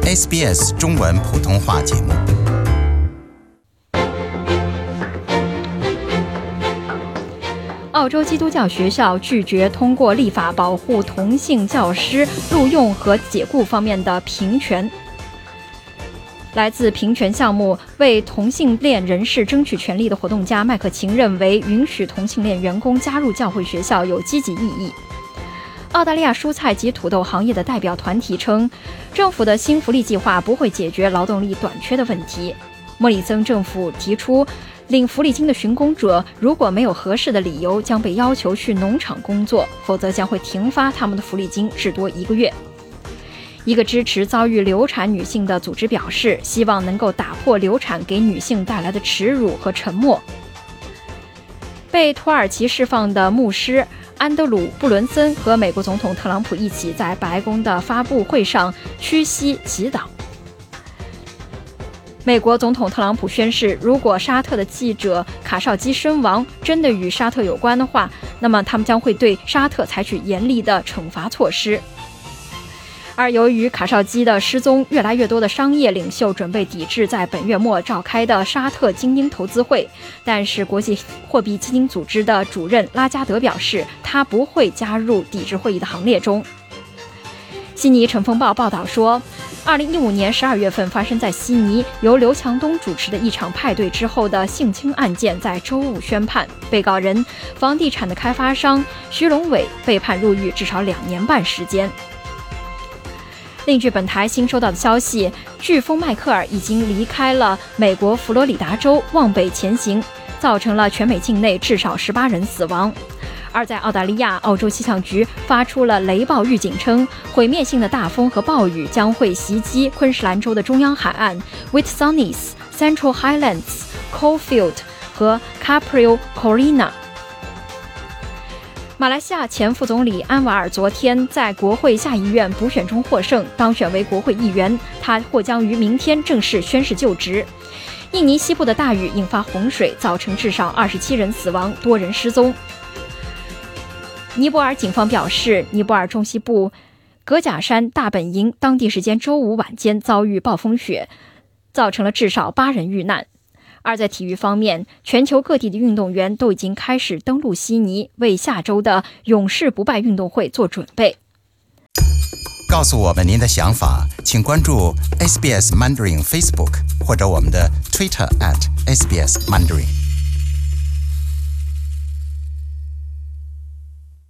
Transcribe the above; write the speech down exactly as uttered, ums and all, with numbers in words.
S B S 中文普通话节目。 澳洲基督教学校拒绝通过立法保护同性教师录用和解雇方面的平权。来自平权项目为同性恋人士争取权利的活动家麦克琴认为，允许同性恋员工加入教会学校有积极意义。澳大利亚蔬菜及土豆行业的代表团体称，政府的新福利计划不会解决劳动力短缺的问题。莫里森政府提出，领福利金的寻工者如果没有合适的理由，将被要求去农场工作，否则将会停发他们的福利金至多一个月。一个支持遭遇流产女性的组织表示，希望能够打破流产给女性带来的耻辱和沉默。被土耳其释放的牧师安德鲁·布伦森和美国总统特朗普一起在白宫的发布会上屈膝祈祷。美国总统特朗普宣誓，如果沙特的记者卡绍基身亡真的与沙特有关的话，那么他们将会对沙特采取严厉的惩罚措施。而由于卡绍基的失踪，越来越多的商业领袖准备抵制在本月末召开的沙特精英投资会，但是国际货币基金组织的主任拉加德表示，他不会加入抵制会议的行列中。悉尼晨风报报道说，二零一五年十二月份发生在悉尼由刘强东主持的一场派对之后的性侵案件在周五宣判，被告人房地产的开发商徐龙伟被判入狱至少两年半时间。另据本台新收到的消息，飓风迈克尔已经离开了美国佛罗里达州，往北前行，造成了全美境内至少十八人死亡。而在澳大利亚，澳洲气象局发出了雷暴预警，称毁灭性的大风和暴雨将会袭击昆士兰州的中央海岸 Whitsundays、Central Highlands、Caulfield 和 Capril Corina。马来西亚前副总理安瓦尔昨天在国会下议院补选中获胜，当选为国会议员，他或将于明天正式宣誓就职。印尼西部的大雨引发洪水，造成至少二十七人死亡，多人失踪。尼泊尔警方表示，尼泊尔中西部格甲山大本营当地时间周五晚间遭遇暴风雪，造成了至少八人遇难。而在体育方面，全球各地的运动员都已经开始登陆悉尼，为下周的勇士不败运动会做准备。 告诉我们您的想法，请关注 S B S Mandarin Facebook 或者我们的 Twitter at S B S Mandarin。